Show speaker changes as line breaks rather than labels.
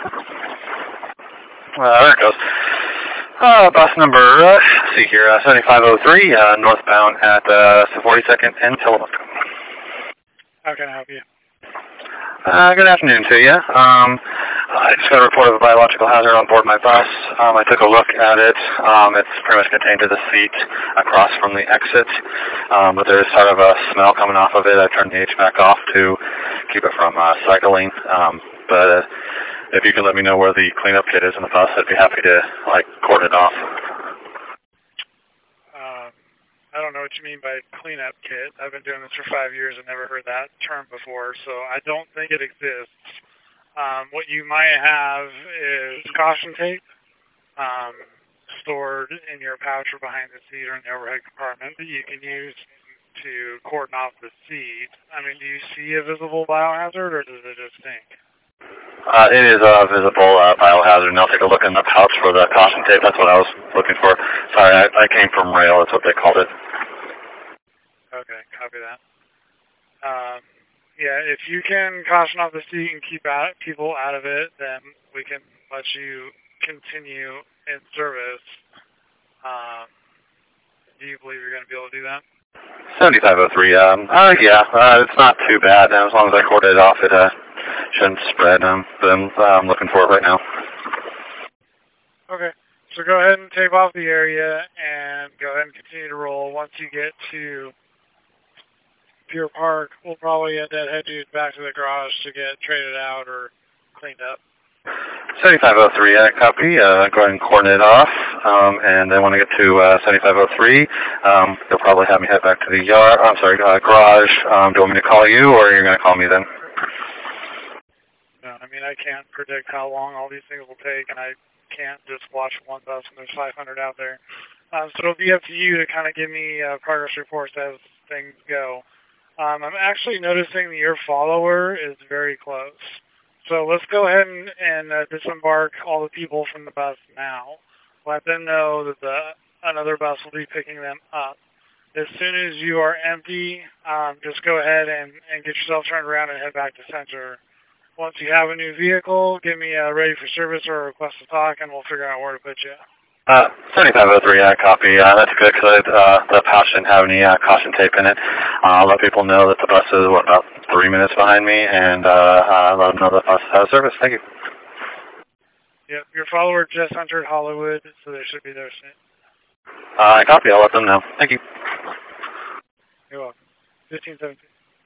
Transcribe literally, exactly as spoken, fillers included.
Uh, there it goes. Uh, bus number, uh, let's see here, uh, seventy-five oh three, uh, northbound at uh, forty-second and Tillamook.
How can I help you?
Uh, good afternoon to you. Um, I just got a report of a biological hazard on board my bus. Um, I took a look at it. Um, it's pretty much contained to the seat across from the exit, um, but there's sort of a smell coming off of it. I turned the H V A C off to keep it from uh, cycling, um, but uh, if you could let me know where the cleanup kit is in the bus, I'd be happy to, like, cord it off.
Um, I don't know what you mean by cleanup kit. I've been doing this for five years and never heard that term before, so I don't think it exists. Um, what you might have is caution tape um, stored in your pouch or behind the seat or in the overhead compartment that you can use to cordon off the seat. I mean, do you see a visible biohazard or does it just stink?
Uh, it is a visible uh, biohazard, and I'll take a look in the pouch for the caution tape. That's what I was looking for. Sorry, I, I came from rail. That's what they called it.
Okay, copy that. Um, yeah, if you can caution off the seat and keep out, people out of it, then we can let you continue in service. Um, do you believe you're going to be able to do that?
seventy-five oh three, um, uh, yeah, uh, it's not too bad. As long as I corded it off, it uh, shouldn't spread. Um, but I'm, uh, I'm looking for it right now.
Okay, so go ahead and tape off the area and go ahead and continue to roll. Once you get to Pier Park, we'll probably end up head you back to the garage to get traded out or cleaned up.
seventy-five oh three, uh, copy. Uh, go ahead and coordinate off. Um, and then when I get to uh, seventy-five oh three, um, you'll probably have me head back to the yard. I'm sorry, uh, garage. Um, do you want me to call you, or you're going to call me then?
No, I mean, I can't predict how long all these things will take, and I can't just watch one bus when there's five hundred out there. Um, so it'll be up to you to kind of give me uh, progress reports as things go. Um, I'm actually noticing that your follower is very close. So let's go ahead and, and uh, disembark all the people from the bus now. Let them know that the, another bus will be picking them up. As soon as you are empty, um, just go ahead and, and get yourself turned around and head back to center. Once you have a new vehicle, give me a ready for service or a request to talk, and we'll figure out where to put you.
Uh, seventy-five oh three, uh, copy. Uh, that's good because uh, the pouch didn't have any uh, caution tape in it. Uh, I'll let people know that the bus is, what, about three minutes behind me, and uh, uh, let them know the bus has service. Thank you.
Yep, your follower just entered Hollywood, so they should be there soon.
Uh, copy. I'll let them know. Thank you.
You're welcome. fifteen seventeen.